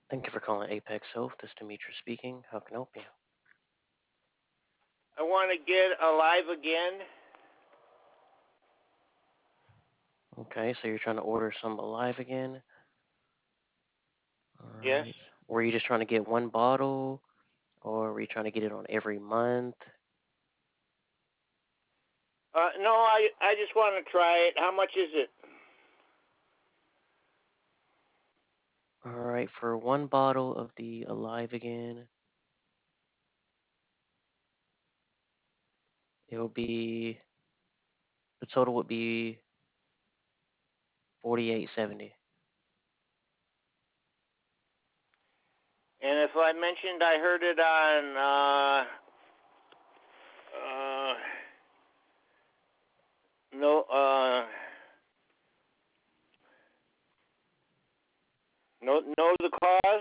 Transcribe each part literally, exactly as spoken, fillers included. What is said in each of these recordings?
Thank you for calling Apex Health. This is Demetrius speaking. How can I help you? I want to get alive again. Okay, so you're trying to order some Alive again. All Yes. right. Were you just trying to get one bottle, or were you trying to get it on every month? Uh, no, I I just want to try it. How much is it? All right, for one bottle of the Alive again, it will be the total would be forty-eight seventy. And if I mentioned I heard it on uh uh no uh no know the cause,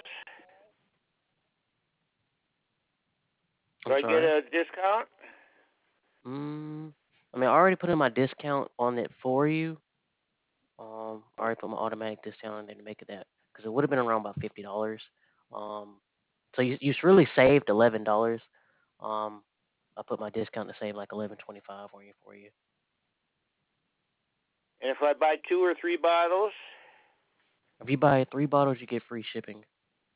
do I'm I get sorry. a discount? Mm, I mean, I already put in my discount on it for you. Um, I already put my automatic discount on there to make it that because it would have been around about fifty dollars. Um, so you you really saved eleven dollars. Um, I put my discount to save like eleven twenty five on you for you. And if I buy two or three bottles, If you buy three bottles, you get free shipping.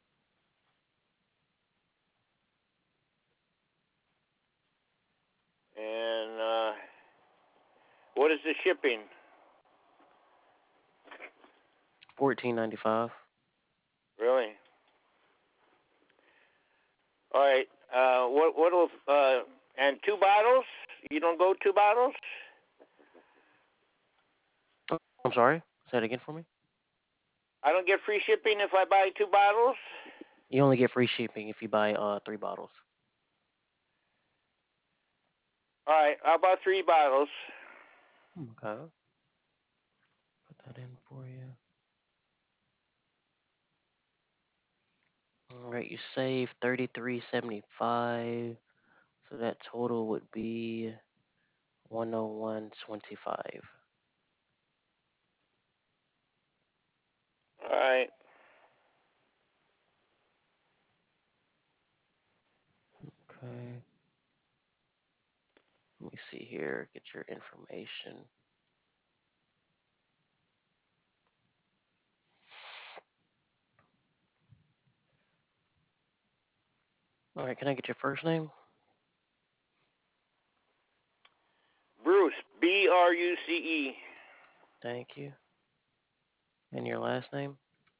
and uh what is the shipping? Fourteen ninety five. Really? All right. Uh, what what'll uh and two bottles? You don't go two bottles? Oh, I'm sorry. Say it again for me. I don't get free shipping if I buy two bottles. You only get free shipping if you buy uh three bottles. All right. How about three bottles? Okay. Put that in for you. All right, you save thirty three seventy five. So that total would be one oh one twenty five. All right. Okay. Let me see here. Get your information. All right. Can I get your first name? Bruce, B R U C E. Thank you. And your last name?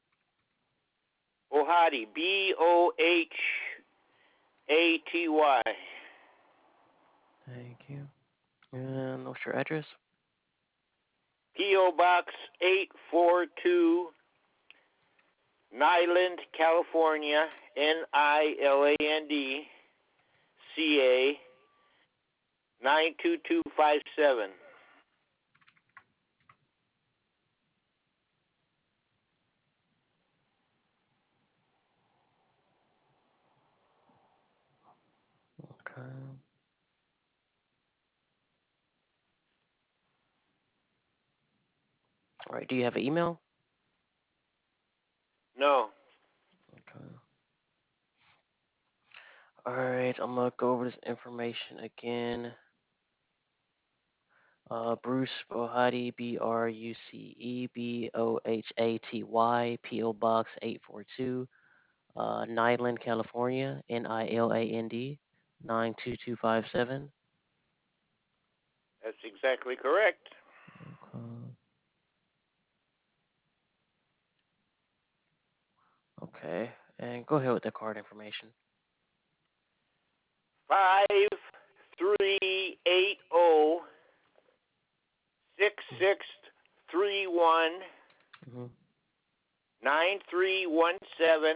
Ohadi, B O H A T Y. Thank you. And what's your address? P O Box eight four two, Niland, California, N I L A N D, C A, nine two two five seven. Okay. All right. Do you have an email? No. Okay. All right. I'm gonna go over this information again. Uh, Bruce Bohati, B R U C E B O H A T Y, P O Box eight four two, uh, Niland, California, N I L A N D, nine two two five seven. That's exactly correct. Okay. Okay. And go ahead with the card information. Five three eight zero six six three one Mm-hmm. nine three one seven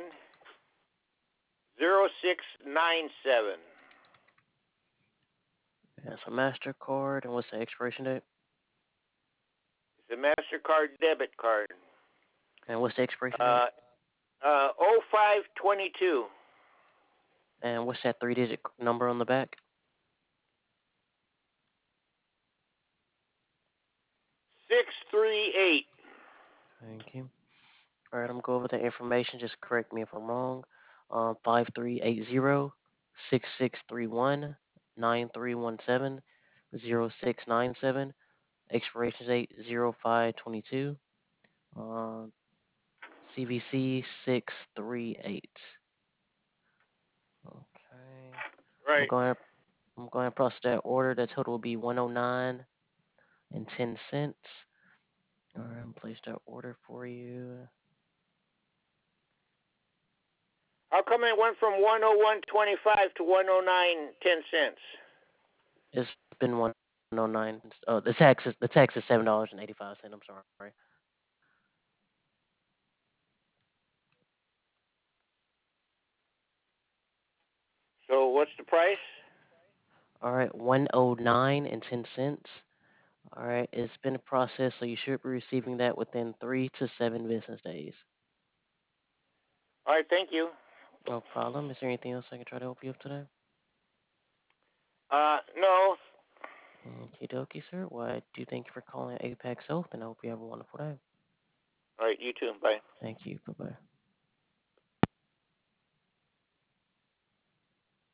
zero six nine seven. That's a MasterCard. And what's the expiration date? It's a MasterCard debit card. And what's the expiration date? Uh, uh, oh five twenty-two. And what's that three digit number on the back? six three eight. Thank you. All right, I'm going to go over the information. Just correct me if I'm wrong. Um, five three eight zero, six six three one, nine three one seven, zero six nine seven. Expiration date zero five twenty-two. Um, C V C six three eight. Okay. I'm Right. going. I'm going to process that order. The total will be one oh nine and ten cents. All right, I'm place that order for you. How come it went from one oh one twenty-five to one oh nine ten cents? It's been one oh nine. Oh, the tax is the tax is seven dollars and eighty five cents. I'm sorry. So what's the price? All right, one oh nine and ten cents. All right, it's been processed, so you should be receiving that within three to seven business days. All right, thank you. No problem. Is there anything else I can try to help you with today? Uh, no. Okie dokie, sir. Well, I do thank you for calling Apex Health, and I hope you have a wonderful day. All right, you too. Bye. Thank you. Bye bye.